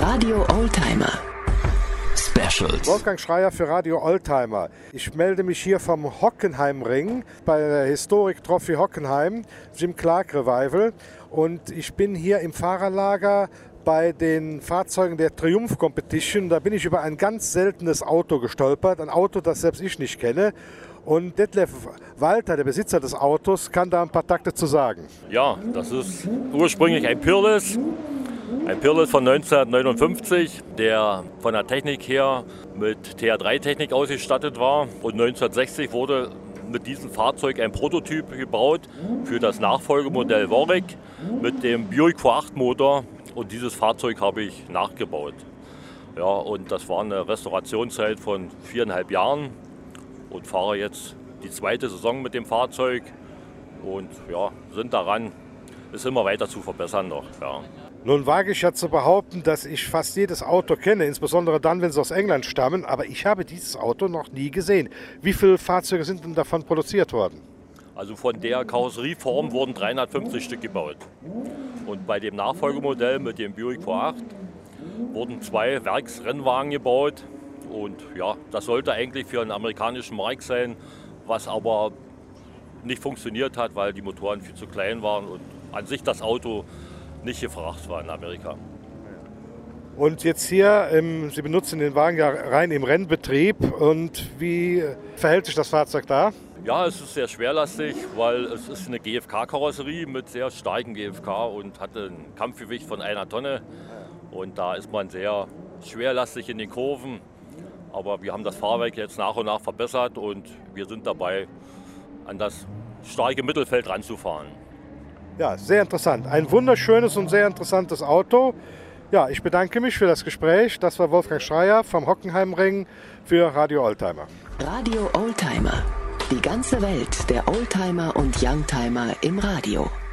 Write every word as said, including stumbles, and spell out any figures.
Radio Oldtimer Specials. Wolfgang Schreier für Radio Oldtimer. Ich melde mich hier vom Hockenheimring bei der Historic Trophy Hockenheim, Jim Clark Revival. Und ich bin hier im Fahrerlager bei den Fahrzeugen der Triumph Competition. Da bin ich über ein ganz seltenes Auto gestolpert, ein Auto, das selbst ich nicht kenne. Und Detlef Walter, der Besitzer des Autos, kann da ein paar Takte zu sagen. Ja, das ist ursprünglich ein Peerless. Ein Peerless von neunzehnhundertneunundfünfzig, der von der Technik her mit T R drei Technik ausgestattet war. Und neunzehnhundertsechzig wurde mit diesem Fahrzeug ein Prototyp gebaut für das Nachfolgemodell Warwick mit dem Buick V acht Motor. Und dieses Fahrzeug habe ich nachgebaut. Ja, und das war eine Restaurationszeit von viereinhalb Jahren. Und fahre jetzt die zweite Saison mit dem Fahrzeug. Und ja, sind daran, es immer weiter zu verbessern noch. Ja. Nun wage ich ja zu behaupten, dass ich fast jedes Auto kenne, insbesondere dann, wenn sie aus England stammen. Aber ich habe dieses Auto noch nie gesehen. Wie viele Fahrzeuge sind denn davon produziert worden? Also von der Karosserieform wurden dreihundertfünfzig Stück gebaut. Und bei dem Nachfolgemodell mit dem Buick V acht wurden zwei Werksrennwagen gebaut. Und ja, das sollte eigentlich für einen amerikanischen Markt sein, was aber nicht funktioniert hat, weil die Motoren viel zu klein waren und an sich das Auto nicht gefragt war in Amerika. Und jetzt hier, ähm, Sie benutzen den Wagen ja rein im Rennbetrieb. Und wie verhält sich das Fahrzeug da? Ja, es ist sehr schwerlastig, weil es ist eine G F K-Karosserie mit sehr starkem G F K und hatte ein Kampfgewicht von einer Tonne. Und da ist man sehr schwerlastig in den Kurven. Aber wir haben das Fahrwerk jetzt nach und nach verbessert und wir sind dabei, an das starke Mittelfeld ranzufahren. Ja, sehr interessant. Ein wunderschönes und sehr interessantes Auto. Ja, ich bedanke mich für das Gespräch. Das war Wolfgang Schreier vom Hockenheimring für Radio Oldtimer. Radio Oldtimer. Die ganze Welt der Oldtimer und Youngtimer im Radio.